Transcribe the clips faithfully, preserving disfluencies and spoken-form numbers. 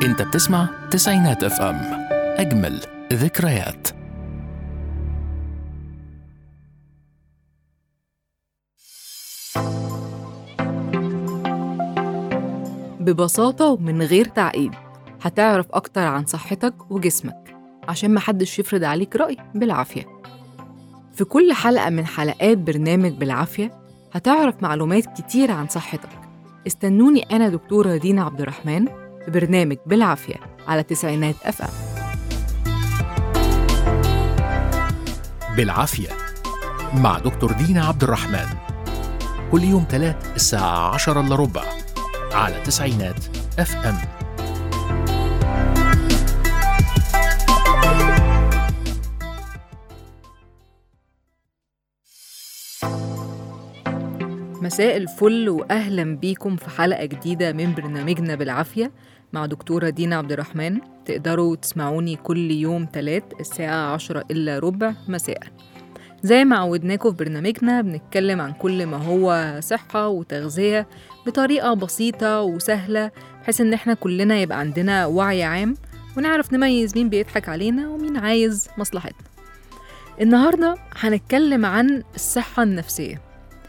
انت بتسمع تسعينات اف ام، اجمل ذكريات. ببساطة ومن غير تعقيد هتعرف أكتر عن صحتك وجسمك عشان محدش يفرض عليك رأي بالعافية. في كل حلقة من حلقات برنامج بالعافية هتعرف معلومات كتير عن صحتك. استنوني أنا دكتورة دينا عبد الرحمن في برنامج بالعافية على تسعينات اف ام. بالعافية مع دكتور دينا عبد الرحمن، كل يوم تلات الساعة عشرة إلا ربع على تسعينات اف ام. مساء الفل وأهلا بيكم في حلقة جديدة من برنامجنا بالعافية مع دكتورة دينا عبد الرحمن. تقدروا تسمعوني كل يوم تلات الساعة عشرة إلا ربع مساء. زي ما عودناكم في برنامجنا بنتكلم عن كل ما هو صحة وتغذية بطريقة بسيطة وسهلة، بحيث ان احنا كلنا يبقى عندنا وعي عام ونعرف نميز مين بيضحك علينا ومين عايز مصلحتنا. النهاردة هنتكلم عن الصحة النفسية،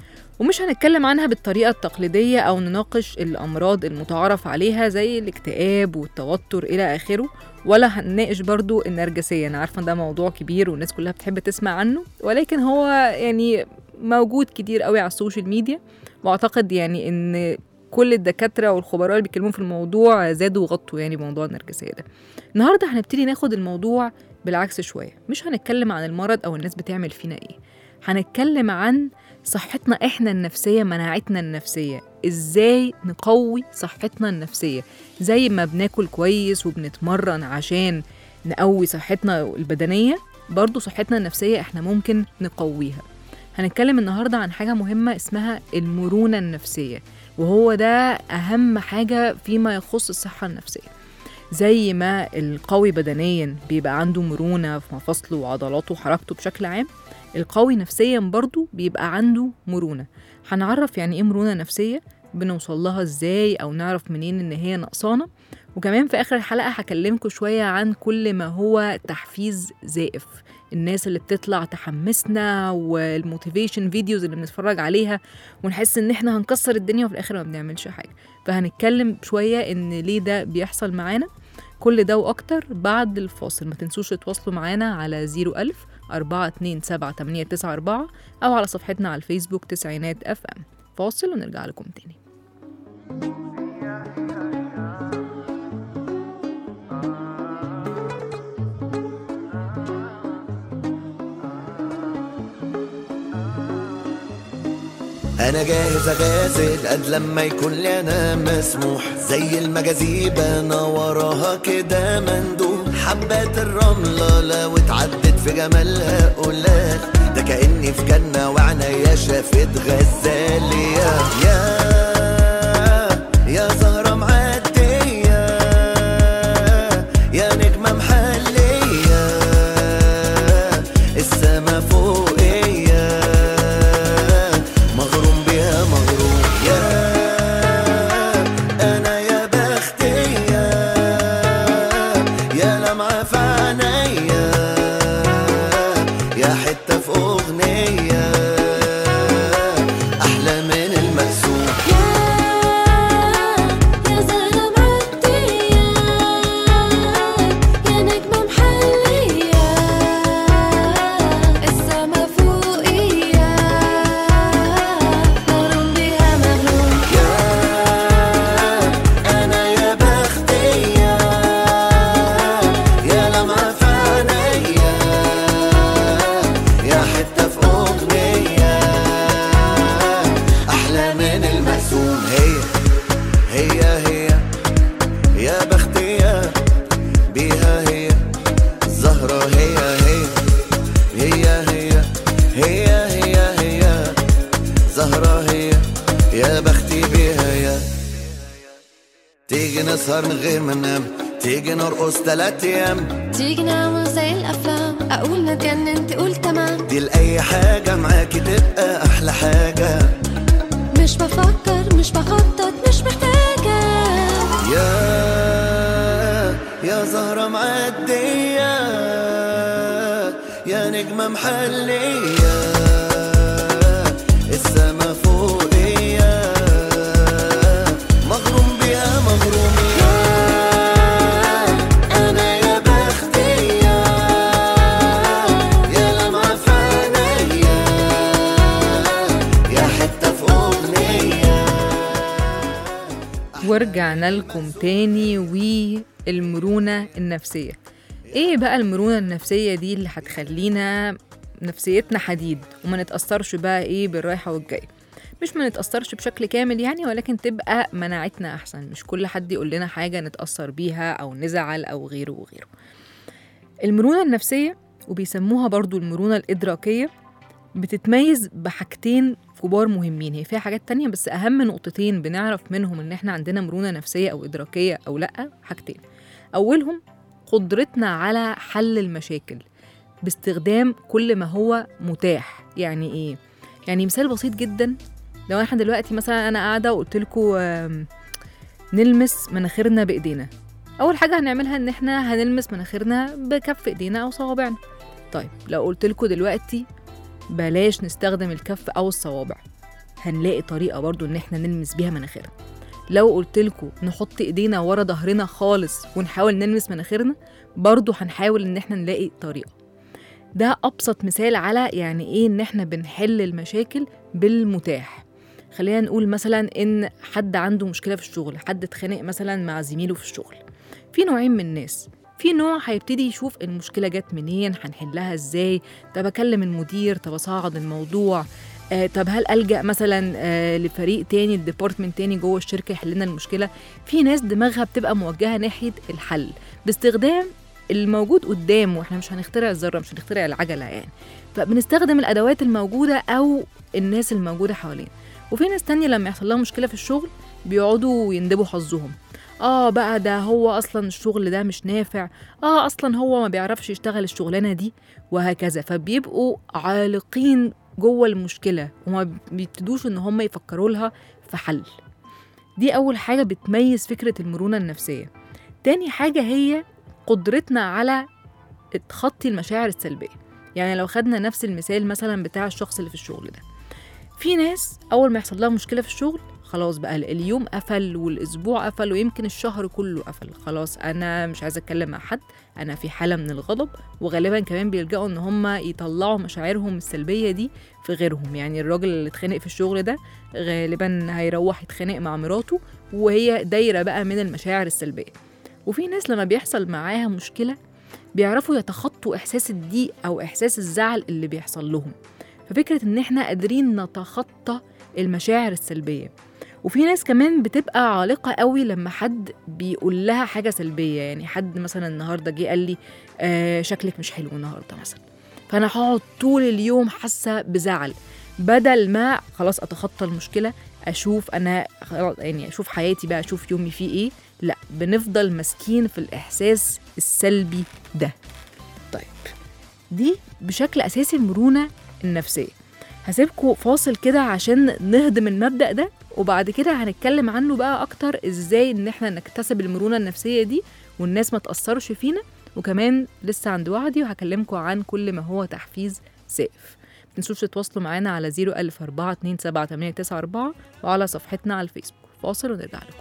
ومش هنتكلم عنها بالطريقة التقليدية أو نناقش الأمراض المتعارف عليها زي الاكتئاب والتوتر إلى آخره، ولا هنناقش برضو النرجسية. أنا عارفة ده موضوع كبير والناس كلها بتحب تسمع عنه، ولكن هو يعني موجود كتير قوي على السوشيال ميديا، وأعتقد يعني إن كل الدكاترة والخبراء اللي بيتكلموا في الموضوع زادوا وغطوا يعني موضوع النرجسية ده. النهاردة هنبتدي ناخد الموضوع بالعكس شوية، مش هنتكلم عن المرض أو الناس بتعمل فينا إيه، هنتكلم عن صحتنا إحنا النفسية، مناعتنا النفسية، إزاي نقوي صحتنا النفسية. زي ما بناكل كويس وبنتمرن عشان نقوي صحتنا البدنية، برضو صحتنا النفسية إحنا ممكن نقويها. هنتكلم النهاردة عن حاجة مهمة اسمها المرونة النفسية، وهو ده أهم حاجة فيما يخص الصحة النفسية. زي ما القوي بدنيا بيبقى عنده مرونة في مفاصله وعضلاته وحركته بشكل عام، القوي نفسيا برضو بيبقى عنده مرونة. هنعرف يعني ايه مرونة نفسية، بنوصل لها ازاي او نعرف منين ان هي نقصانة، وكمان في اخر الحلقة هكلمكم شوية عن كل ما هو تحفيز زائف، الناس اللي بتطلع تحمسنا والموتيفيشن فيديوز اللي بنتفرج عليها ونحس ان احنا هنكسر الدنيا وفي الاخر ما بنعملش حاجة. فهنتكلم شوية ان ليه ده بيحصل معانا. كل ده واكتر بعد الفاصل. ما تنسوش تتواصلوا معانا على زيرو ألف أربعة اتنين سبعة تمانية تسعة أربعة أو على صفحتنا على الفيسبوك تسعينات اف ام. فاصل ونرجع لكم تاني. أنا جاهز أغازل قد لما يكون لي أنا مسموح، زي المجاذيب أنا وراها كده مندوب. حبات الرملة لو اتعدت في جمالها قلال، ده كأني في جنة وعنايا شافت غزالية. يا يا زهرة معدية، يا نجمة محلية، السما فوقية، مغروم بيها مغروم. يا أنا يا بختية، يا لمعة في عينيا، يا حتة في أغنية أحلى من المقسوم. يا زهرة معدية، يا نجمة محلية، السما فوقية، مغروم بيها مغروم. يا أنا يا بختية، يا لمعة في عينيا، يا حتة في أغنية أحلى من المقسوم. هي هي هي يا بختية بيها، هي الزهرة، هي هي هي هي هي هي هي زهرة، هي يا بختي بيها. يا تيجي نسهر من غير ما ننام، تيجي نرقص تلات أيام، تيجي نعمل زي الأفلام، أقول نتجنن تقول تمام. دي لأي حاجة معاكي تبقى أحلى حاجة. مش بفكر مش بخطط مش محتاجة. يا يا زهرة معدية يا نجمة محلية السما فوقية مغروم بيها مغروم أنا يا بختية يا لمعة في عينيا يا حتة في أغنية. ورجعنا لكم تاني والمرونة النفسية. ايه بقى المرونة النفسية دي اللي هتخلينا نفسيتنا حديد وما نتأثرش بقى ايه بالرايحة والجاي؟ مش ما نتأثرش بشكل كامل يعني، ولكن تبقى مناعتنا أحسن، مش كل حد يقول لنا حاجة نتأثر بيها أو نزعل أو غيره وغيره. المرونة النفسية وبيسموها برضو المرونة الإدراكية بتتميز بحاجتين كبار مهمين. هي فيها حاجات تانية بس أهم نقطتين بنعرف منهم إن إحنا عندنا مرونة نفسية أو إدراكية أو لأ حاجتين. أولهم قدرتنا على حل المشاكل باستخدام كل ما هو متاح. يعني إيه؟ يعني مثال بسيط جدا، لو احنا دلوقتي مثلا أنا قاعدة وقلت لكم نلمس مناخيرنا بإيدينا، أول حاجة هنعملها إن إحنا هنلمس مناخيرنا بكف إيدينا أو صوابعنا. طيب لو قلت لكم دلوقتي بلاش نستخدم الكف أو الصوابع، هنلاقي طريقة برضو إن إحنا نلمس بيها مناخيرنا. لو قلت لكم نحط إيدينا ورا ظهرنا خالص ونحاول نلمس مناخيرنا، برضو هنحاول إن إحنا نلاقي طريقة. ده أبسط مثال على يعني إيه إن إحنا بنحل المشاكل بالمتاح. خلينا نقول مثلا إن حد عنده مشكلة في الشغل، حد اتخانق مثلا مع زميله في الشغل. في نوعين من الناس، في نوع هيبتدي يشوف المشكلة جت منين، هنحلها إزاي، طب أكلم المدير، طب أصعد الموضوع، آه، طب هل ألجأ مثلا آه، لفريق تاني، الديبارتمنت تاني جوه الشركة يحلنا المشكلة. في ناس دماغها بتبقى موجهة ناحية الحل باستخدام الموجود قدامه، واحنا مش هنخترع الذرة، مش هنخترع العجلة يعني، فبنستخدم الأدوات الموجودة أو الناس الموجودة حوالين. وفي ناس تانية لما يحصل لها مشكلة في الشغل بيقعدوا يندبوا حظهم، اه بقى ده هو أصلا الشغل ده مش نافع، اه أصلا هو ما بيعرفش يشتغل الشغلانة دي، وهكذا. فبيبقوا عالقين جوه المشكلة وما بيبتدوش ان هم يفكروا لها في حل. دي أول حاجة بتميز فكرة المرونة النفسية. تاني حاجة هي قدرتنا على تخطي المشاعر السلبية. يعني لو خدنا نفس المثال مثلا بتاع الشخص اللي في الشغل ده، في ناس أول ما يحصل لها مشكلة في الشغل خلاص بقى اليوم قفل والأسبوع قفل ويمكن الشهر كله قفل، خلاص أنا مش عايزة أتكلم مع حد، أنا في حالة من الغضب. وغالبا كمان بيلجأوا إن هم يطلعوا مشاعرهم السلبية دي في غيرهم. يعني الراجل اللي اتخانق في الشغل ده غالبا هيروح يتخانق مع مراته، وهي دايرة بقى من المشاعر السلبية. وفي ناس لما بيحصل معاها مشكلة بيعرفوا يتخطوا إحساس الضيق أو إحساس الزعل اللي بيحصل لهم. ففكرة إن إحنا قادرين نتخطى المشاعر السلبية. وفي ناس كمان بتبقى عالقة قوي لما حد بيقول لها حاجة سلبية. يعني حد مثلا النهاردة جه قال لي آه شكلك مش حلو النهاردة مثلا، فأنا هقعد طول اليوم حاسة بزعل، بدل ما خلاص أتخطى المشكلة أشوف أنا يعني أشوف حياتي بقى، أشوف يومي فيه إيه. لا، بنفضل مسكين في الإحساس السلبي ده. طيب دي بشكل أساسي المرونة النفسية. هسيبكم فاصل كده عشان نهضم المبدأ ده، وبعد كده هنتكلم عنه بقى أكتر إزاي إن إحنا نكتسب المرونة النفسية دي والناس ما تأثرش فينا. وكمان لسه عند وعدي وهكلمكم عن كل ما هو تحفيز سائف. متنسوش تتواصلوا معانا على زيرو ألف أربعة اتنين سبعة تمانية تسعة أربعة وعلى صفحتنا على الفيسبوك. فاصل ونرجع لكم.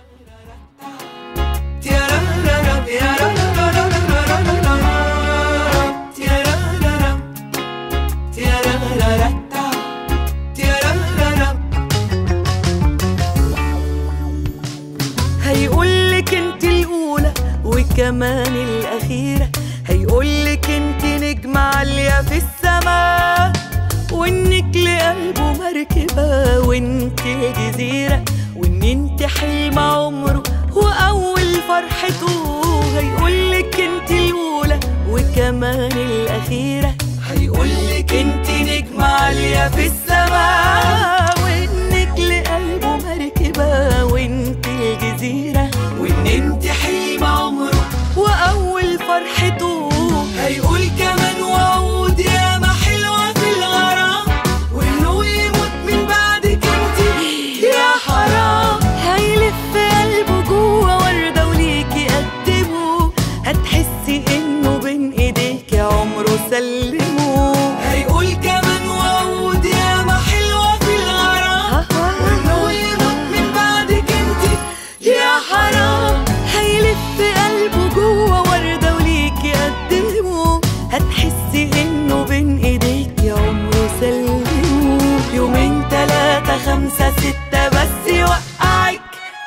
هيقولك انت الأولى وكمان الأخيرة، هيقولك انت نجمة عالية في السماء، وانك لقلبه مركبة وانت جزيرة، وان انت حلم عمره وأول فرحته. هيقولك انت الأولى وكمان الأخيرة، هيقولك انت نجمة عالية في السماء، وانك لقلبه مركبة وانت الجزيرة، وان انت حلم عمره وأول فرحته. هيقول كمان وعود يا ما حلوة في الغرام، وانه يموت من بعدك انت يا حرام. هيلف قلبه جوه وردة وليكي قدمه، هتحب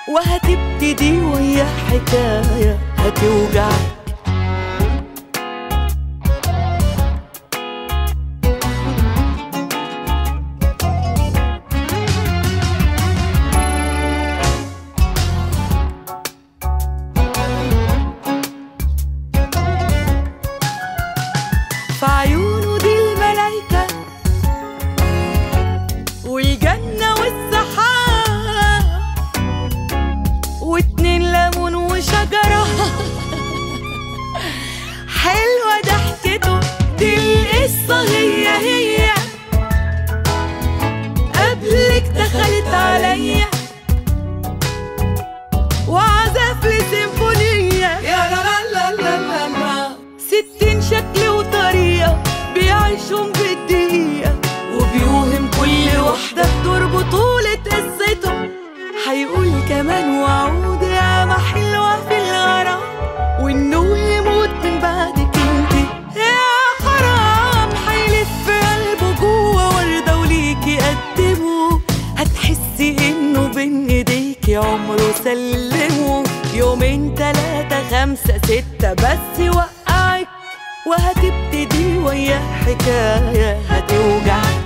وهتبتدي ويا حكاية هتوجعك. في عيونه دي الملايكة والجنة والسحاب واتنين ليمون وشجرة حلوة ضحكته دي القصة هي هي قبلك دخلت عليا وعزف لي سيمفونية يا لا لا لا لا لا. ستين شكل وطريقة بيعيشهم بالدقيقة وبيوهم كل واحدة بدور بطولة قصته. هيقول كمان وعود يا ما حلوة في الغرام وإنه يموت من بعدك انتي يا حرام. هيلف قلبه جوه وردة وليكي قدمه هتحسي إنه بين إيديكي عمره سلمه. يومين تلاتة خمسة ستة بس يوقعك وهتبتدي ويا حكاية هتوجعك.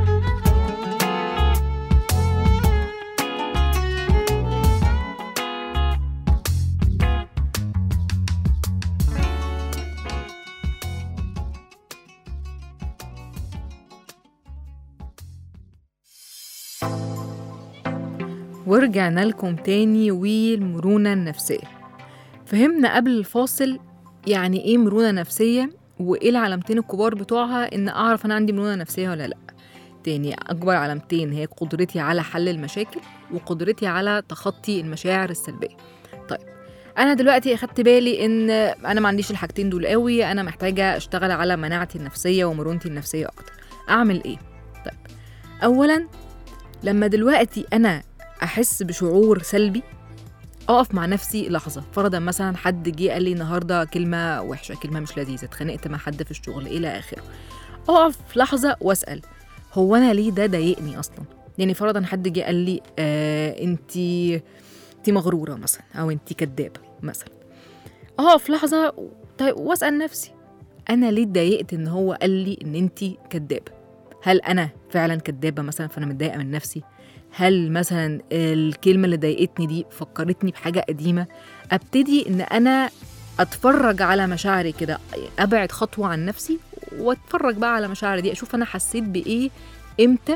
ورجعنا لكم تاني والمرونة النفسية. فهمنا قبل الفاصل يعني ايه مرونة نفسية وايه العلامتين الكبار بتوعها ان اعرف انا عندي مرونة نفسية ولا لا. تاني اكبر علامتين هي قدرتي على حل المشاكل وقدرتي على تخطي المشاعر السلبية. طيب انا دلوقتي اخدت بالي ان انا ما عنديش الحاجتين دول قوي، انا محتاجة اشتغل على مناعتي النفسية ومرونتي النفسية اكتر. اعمل ايه؟ طيب اولا لما دلوقتي انا احس بشعور سلبي اقف مع نفسي لحظه. فرضا مثلا حد جه قال لي النهارده كلمه وحشه، كلمه مش لذيذه، اتخانقت مع حد في الشغل الى اخره، اقف لحظه واسال هو انا ليه ده ضايقني اصلا؟ يعني فرضا حد جه قال لي آه انتي انتي مغروره مثلا او انتي كدابه مثلا، اقف لحظه طيب واسال نفسي انا ليه اتضايقت ان هو قال لي ان انتي كدابه؟ هل انا فعلا كدابه مثلا فانا متضايقه من نفسي؟ هل مثلا الكلمة اللي ضايقتني دي فكرتني بحاجة قديمة؟ ابتدي ان انا اتفرج على مشاعري كده، ابعد خطوة عن نفسي واتفرج بقى على مشاعري دي، اشوف انا حسيت بايه امتى.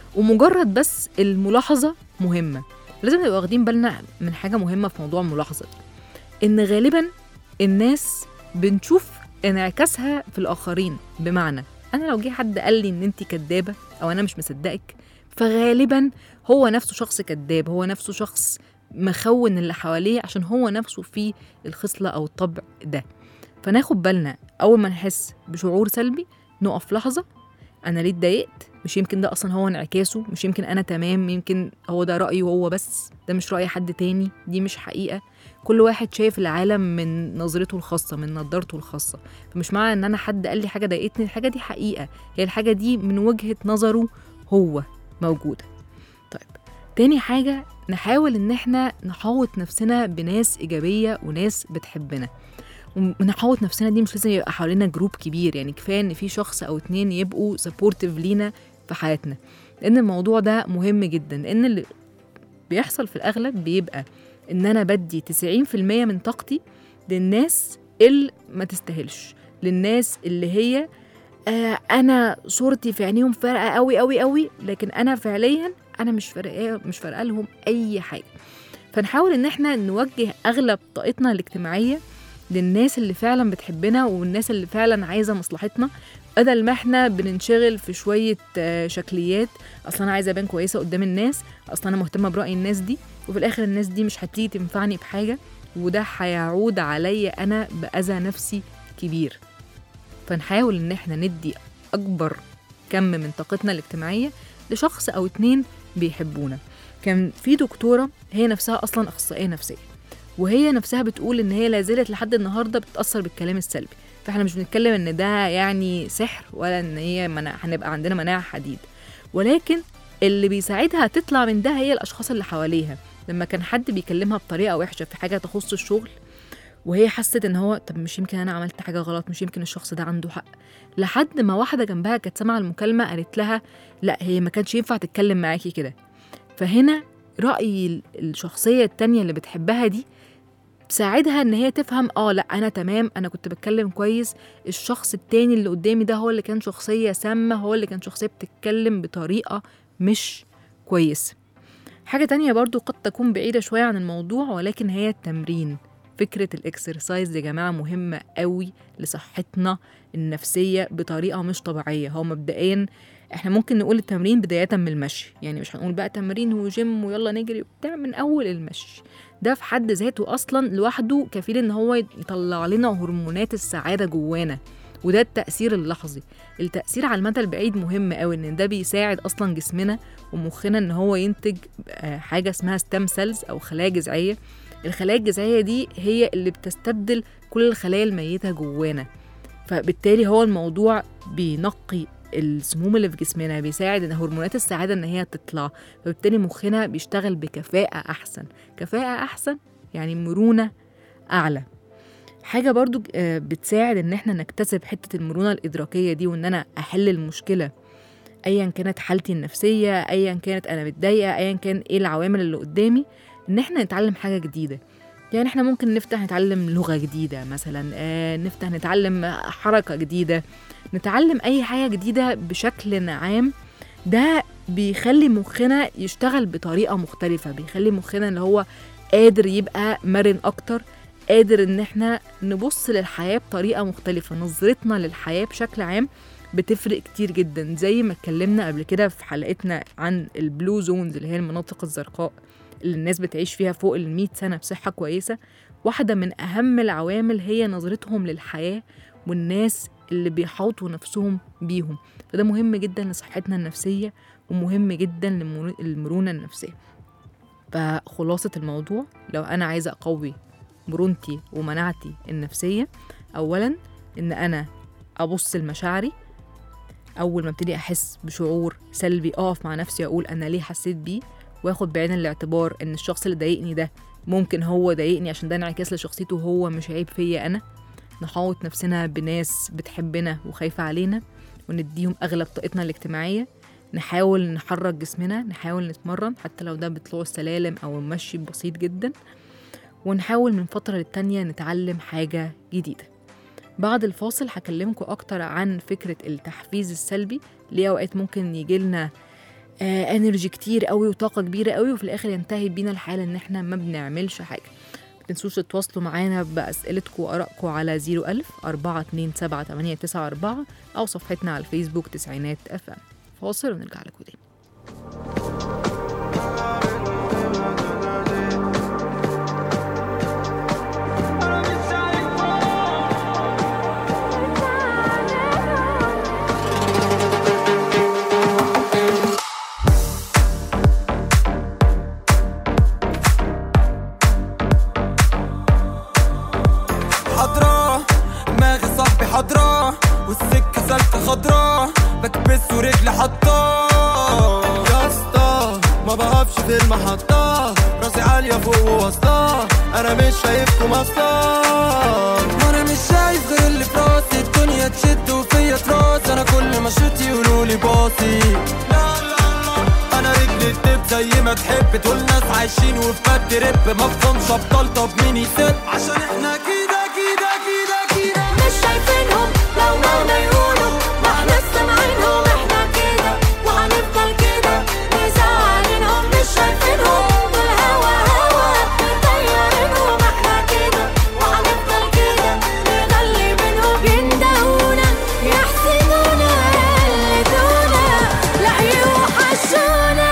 ومجرد بس الملاحظة مهمة. لازم نبقى واخدين بالنا من حاجة مهمة في موضوع الملاحظة دي، ان غالبا الناس بنشوف انعكاسها في الاخرين. بمعنى انا لو جه حد قال لي ان انتي كدابة او انا مش مصدقك، فغالباً هو نفسه شخص كذاب، هو نفسه شخص مخون اللي حواليه عشان هو نفسه فيه الخصلة أو الطبع ده. فناخد بالنا أول ما نحس بشعور سلبي نقف لحظة، أنا ليه اتضايقت؟ مش يمكن ده أصلا هو انعكاسه، مش يمكن أنا تمام، يمكن هو ده رأيه هو بس، ده مش رأي حد تاني، دي مش حقيقة. كل واحد شايف العالم من نظرته الخاصة، من نظرته الخاصة. فمش معنى إن أنا حد قال لي حاجة ضايقتني الحاجة دي حقيقة، هي الحاجة دي من وجهة نظره هو موجودة. طيب تاني حاجة نحاول ان احنا نحاوط نفسنا بناس ايجابية وناس بتحبنا. ونحاوط نفسنا دي مش لازم يبقى حوالينا جروب كبير، يعني كفاية ان في شخص او اتنين يبقوا سبورتيف لينا في حياتنا، لان الموضوع ده مهم جدا. لان اللي بيحصل في الاغلب بيبقى ان انا بدي تسعين في المية من طاقتي للناس اللي ما تستاهلش، للناس اللي هي آه أنا صورتي في عينيهم فارقة قوي قوي قوي، لكن أنا فعليا أنا مش فارقة مش فارقة لهم أي حاجة. فنحاول إن إحنا نوجه أغلب طاقتنا الاجتماعية للناس اللي فعلا بتحبنا والناس اللي فعلا عايزة مصلحتنا، بدل ما إحنا بننشغل في شوية آه شكليات. أصلا أنا عايزة أبان كويسة قدام الناس، أصلا أنا مهتمة برأي الناس دي، وفي الآخر الناس دي مش هتيجي تنفعني بحاجة، وده هيعود عليا أنا بأذى نفسي كبير. فنحاول ان احنا ندي اكبر كم من طاقتنا الاجتماعية لشخص او اتنين بيحبونا. كان في دكتورة هي نفسها اصلا اخصائية نفسية، وهي نفسها بتقول ان هي لازالت لحد النهاردة بتتأثر بالكلام السلبي. فاحنا مش بنتكلم ان ده يعني سحر ولا ان هي منع هنبقى عندنا مناعة حديد، ولكن اللي بيساعدها تطلع من ده هي الاشخاص اللي حواليها. لما كان حد بيكلمها بطريقة وحشة في حاجة تخص الشغل، وهي حست ان هو طب مش يمكن انا عملت حاجة غلط، مش يمكن الشخص ده عنده حق، لحد ما واحدة جنبها كانت سامعة المكالمة قالت لها لا هي ما كانش ينفع تتكلم معاكي كده. فهنا رأي الشخصية التانية اللي بتحبها دي ساعدها ان هي تفهم اه لا انا تمام، انا كنت بتكلم كويس، الشخص التاني اللي قدامي ده هو اللي كان شخصية سامة، هو اللي كان شخصية بتتكلم بطريقة مش كويس. حاجة تانية برضو قد تكون بعيدة شوية عن الموضوع، ولكن هي التمرين. فكرة الاكسرسايز يا جماعة مهمة قوي لصحتنا النفسية بطريقة مش طبيعية. هو مبدئيا احنا ممكن نقول التمرين بداية من المشي، يعني مش هنقول بقى تمرين وجيم ويلا نجري وبتاع، من اول المشي ده في حد ذاته اصلا لوحده كفيل ان هو يطلع لنا هرمونات السعادة جوانا، وده التأثير اللحظي. التأثير على المدى البعيد مهم قوي، ان ده بيساعد اصلا جسمنا ومخنا ان هو ينتج حاجة اسمها ستام سيلز او خلايا جذعية. الخلايا الجذعية دي هي اللي بتستبدل كل الخلايا الميتة جوانا، فبالتالي هو الموضوع بينقي السموم اللي في جسمنا، بيساعد ان هرمونات السعادة ان هي تطلع، فبالتالي مخنا بيشتغل بكفاءة احسن. كفاءة احسن يعني مرونة اعلى. حاجة برضو بتساعد ان احنا نكتسب حتة المرونة الادراكية دي، وان انا احل المشكلة ايا كانت حالتي النفسية، ايا كانت انا متضايقة، ايا كان ايه العوامل اللي قدامي، ان احنا نتعلم حاجة جديدة. يعني احنا ممكن نفتح نتعلم لغة جديدة مثلا، آه نفتح نتعلم حركة جديدة، نتعلم اي حاجة جديدة بشكل عام. ده بيخلي مخنا يشتغل بطريقة مختلفة، بيخلي مخنا اللي هو قادر يبقى مرن اكتر، قادر ان احنا نبص للحياة بطريقة مختلفة. نظرتنا للحياة بشكل عام بتفرق كتير جدا، زي ما اتكلمنا قبل كده في حلقتنا عن البلو زونز اللي هي المناطق الزرقاء اللي الناس بتعيش فيها فوق المئة سنة بصحة كويسة. واحدة من أهم العوامل هي نظرتهم للحياة والناس اللي بيحاطوا نفسهم بيهم، فده مهم جدا لصحتنا النفسية ومهم جدا للمرونة النفسية. فخلاصة الموضوع، لو أنا عايزة أقوي مرونتي ومناعتي النفسية، أولا إن أنا أبص لمشاعري. أول ما ابتدي أحس بشعور سلبي أقف مع نفسي أقول أنا ليه حسيت بيه، واخد بعين الاعتبار ان الشخص اللي ضايقني ده ممكن هو ضايقني عشان ده انعكاس لشخصيته، هو مش عيب فيا انا. نحاوط نفسنا بناس بتحبنا وخايفة علينا ونديهم اغلب طاقتنا الاجتماعية. نحاول نحرك جسمنا، نحاول نتمرن حتى لو ده بطلوع السلالم او المشي بسيط جدا، ونحاول من فترة للتانية نتعلم حاجة جديدة. بعد الفاصل هكلمكم اكتر عن فكرة التحفيز السلبي، ليه اوقات ممكن يجيلنا آه انرجي كتير قوي وطاقة كبيرة قوي وفي الاخر ينتهي بينا الحال ان احنا ما بنعملش حاجة. متنسوش تتواصلوا معانا بأسئلتكم وآرائكم على زيرو ألف أربعة اتنين سبعة تمانية تسعة أربعة أو صفحتنا على الفيسبوك تسعينات أف أم. فاصل ونرجع لكم تاني. والسكة سالكة خضرا بكبس ورجلي حطاه يا اسطى، ما بقفش في المحطة، راسي عالية فوق ووسطاه، انا مش شايفكم اصلا. ما انا مش شايف غير اللي في راسي، الدنيا تشد وفيا تراس، انا كل ما شوت يقولولي باصي. لا لا لا انا رجلي تدب زي ما تحب، دول ناس عايشين وفي بد رب، ما بفهمش ابطال طب مين يسد، عشان احنا كده كده كده كده مش شايفينهم لو مهما يقولوا، ما احنا سامعينهم، احنا كده وهنفضل كده مزعلينهم. مش شايفينهم والهوا هوا مطيرينهم، احنا كده وهنفضل كده نغلي بينهم. يندهونا يحسدونا يقلدونا لا يوحشونا.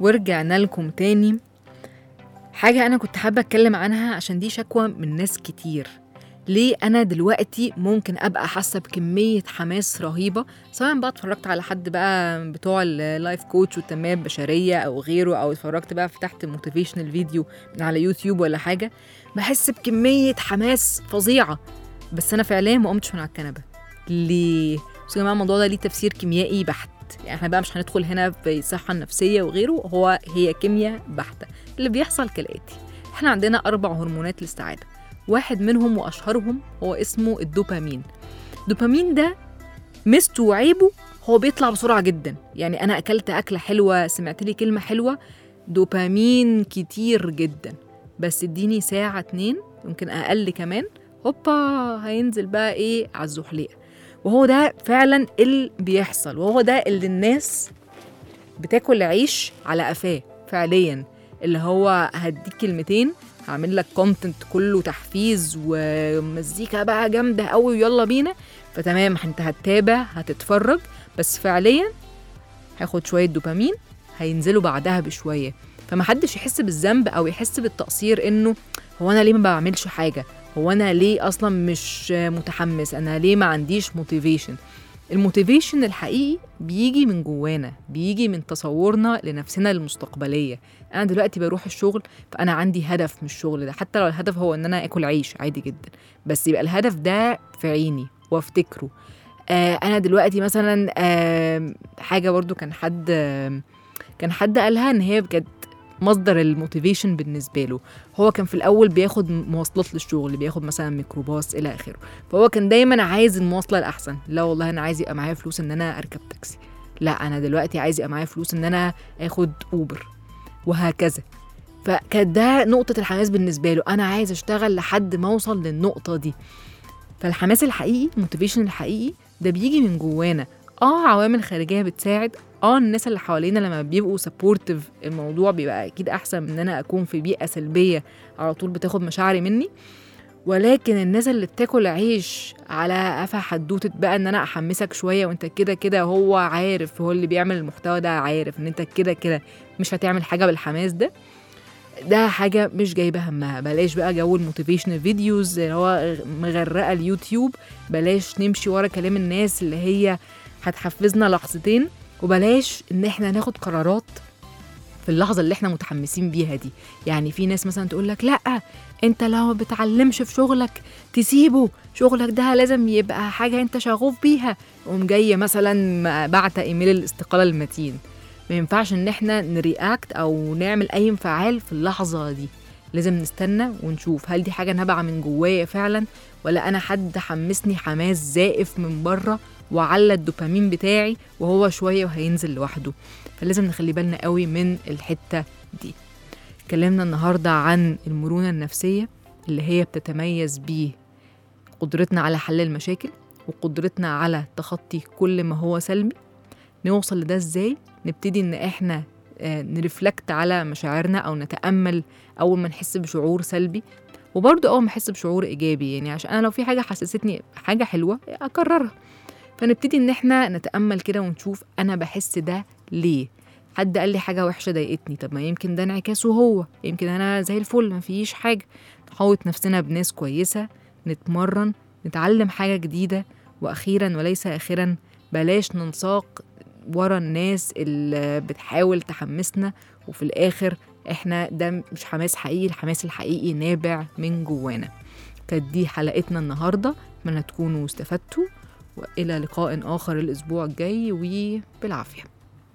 ورجعنا لكم تاني. حاجة أنا كنت حابة أتكلم عنها عشان دي شكوى من ناس كتير. ليه أنا دلوقتي ممكن أبقى حاسة بكمية حماس رهيبة، سواء بقى اتفرجت على حد بقى بتوع اللايف كوتش والتنمية البشرية أو غيره، أو اتفرجت بقى فتحت موتيفيشنال فيديو من على يوتيوب ولا حاجة، بحس بكمية حماس فظيعة، بس أنا فعليا ما قمتش من على الكنبة. ليه؟ بس يا جماعة الموضوع ده ليه تفسير كيميائي بحت، يعني احنا بقى مش هندخل هنا في الصحة النفسية وغيره، هو هي كيمياء بحتة. اللي بيحصل كالآتي: احنا عندنا أربع هرمونات للسعادة، واحد منهم وأشهرهم هو اسمه الدوبامين. الدوبامين ده ميزته وعيبه هو بيطلع بسرعة جدا، يعني أنا أكلت أكلة حلوة، سمعت لي كلمة حلوة، دوبامين كتير جدا، بس اديني ساعة اتنين يمكن أقل كمان، هوبا هينزل بقى إيه على الزحليقة. وهو ده فعلا اللي بيحصل، وهو ده اللي الناس بتاكل عيش على قفاه فعليا، اللي هو هديك كلمتين، هعمل لك كونتنت كله تحفيز ومزيكا بقى جامدة قوي ويلا بينا، فتمام انت هتتابع هتتفرج، بس فعليا هاخد شوية دوبامين هينزلوا بعدها بشوية، فمحدش يحس بالذنب أو يحس بالتقصير إنه هو أنا ليه ما بعملش حاجة، هو أنا ليه أصلا مش متحمس، أنا ليه ما عنديش موتيفيشن. الموتيفيشن الحقيقي بيجي من جوانا، بيجي من تصورنا لنفسنا المستقبلية. أنا دلوقتي بروح الشغل فأنا عندي هدف من الشغل ده، حتى لو الهدف هو أن أنا أكل عيش عادي جدا، بس يبقى الهدف ده في عيني وافتكره. آه أنا دلوقتي مثلا آه حاجة برضو كان حد آه كان حد قالها إن هي بجد مصدر الموتيفيشن بالنسبة له. هو كان في الأول بياخد مواصلات للشغل، بياخد مثلا ميكروباص إلى آخره، فهو كان دايما عايز المواصلة الأحسن. لا والله أنا عايز يبقى معايا فلوس إن أنا أركب تاكسي، لا أنا دلوقتي عايز يبقى معايا فلوس إن أنا أخد أوبر، وهكذا. فكان ده نقطة الحماس بالنسبة له، أنا عايز أشتغل لحد ما أوصل للنقطة دي. فالحماس الحقيقي، الموتيفيشن الحقيقي ده بيجي من جوانا. آه عوامل خارجية بتساعد، اه الناس اللي حوالينا لما بيبقوا سبورتيف الموضوع بيبقى اكيد احسن من ان انا اكون في بيئه سلبيه على طول بتاخد مشاعري مني، ولكن الناس اللي بتاكل عيش على قفا حدوته بقى ان انا احمسك شويه وانت كده كده، هو عارف، هو اللي بيعمل المحتوى ده عارف ان انت كده كده مش هتعمل حاجه بالحماس ده، ده حاجه مش جايبه همها. بلاش بقى جو الموتيفيشنال فيديوز اللي هو مغرقه اليوتيوب، بلاش نمشي ورا كلام الناس اللي هي هتحفزنا لحظتين، وبلاش ان احنا ناخد قرارات في اللحظة اللي احنا متحمسين بيها دي. يعني في ناس مثلا تقول لك لا انت لو بتعلمش في شغلك تسيبه، شغلك ده لازم يبقى حاجة انت شغوف بيها، وقوم جاية مثلا بعت ايميل الاستقالة المتين. ما ينفعش ان احنا نرياكت او نعمل اي انفعال في اللحظة دي، لازم نستنى ونشوف هل دي حاجة نابعة من جوايا فعلا، ولا انا حد حمسني حماس زائف من بره وعلى الدوبامين بتاعي وهو شوية وهينزل لوحده. فلازم نخلي بالنا قوي من الحتة دي. اتكلمنا النهاردة عن المرونة النفسية اللي هي بتتميز بيه قدرتنا على حل المشاكل وقدرتنا على تخطي كل ما هو سلبي. نوصل لده ازاي؟ نبتدي ان احنا نرفلكت على مشاعرنا او نتأمل اول ما نحس بشعور سلبي، وبرضو اول ما نحس بشعور ايجابي، يعني عشان انا لو في حاجة حسستني حاجة حلوة اكررها. فنبتدي ان احنا نتأمل كده ونشوف انا بحس ده ليه. حد قال لي حاجة وحشة ضايقتني، طب ما يمكن ده انعكاسه هو، يمكن انا زي الفل ما فيش حاجة. نحوط نفسنا بناس كويسة، نتمرن، نتعلم حاجة جديدة، واخيرا وليس اخيرا بلاش ننساق ورا الناس اللي بتحاول تحمسنا وفي الاخر احنا ده مش حماس حقيقي. الحماس الحقيقي نابع من جوانا. كانت دي حلقتنا النهاردة، اتمنى تكونوا استفدتوا، وإلى لقاء آخر الأسبوع الجاي وبالعافية.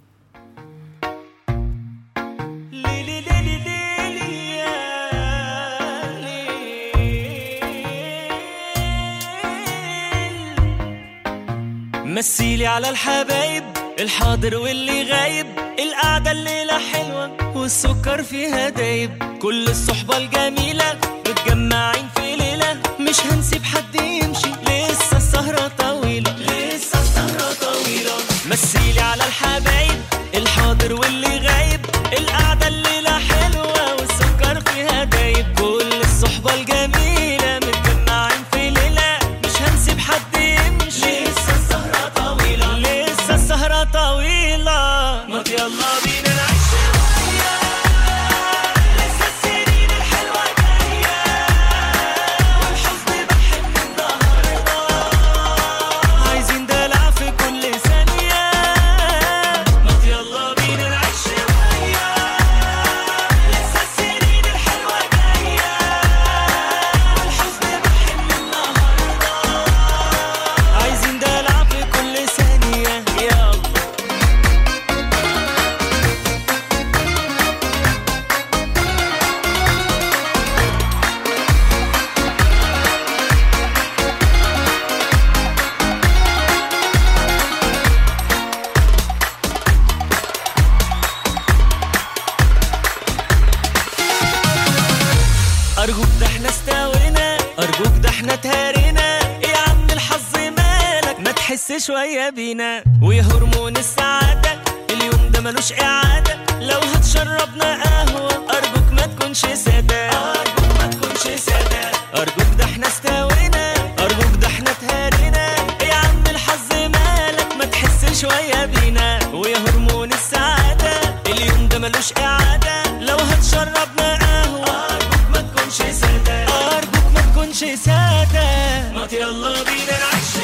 مثيلي على الحبايب الحاضر واللي غايب، القعدة الليلة حلوة والسكر فيها دايب، كل الصحبة الجميلة متجمعين في ليلة، مش هنسيب حد يمشي، لسه السهرة طويلة، لسه السهرة طويلة. مثيلي على الحبايب الحاضر واللي غايب، القعدة الليلة حلوة والسكر فيها دايب، كل الصحبة الجميلة متجمعين في ليلة، مش هنسيب حد يمشي، لسه السهرة طويلة، لسه السهرة طويلة. ما يلا بينا نعيش ارجوك ده احنا تهارينا، يا عم الحظ مالك ما تحس شوية بينا، ويا هرمون السعادة اليوم ده ملوش اعادة، لو هتشربنا قهوة ارجوك ما تكونش سادة، ارجوك ما تكونش سادة، ارجوك ده احنا استوينا، ارجوك ده احنا تهارينا، يا عم الحظ مالك ما تحس شوية بينا، ويا هرمون السعادة اليوم ده ملوش اعادة، لو هتشربنا قهوة ارجوك ما تكونش سادة، ارجوك ما تكونش سادة، ما يلا بينا نعيش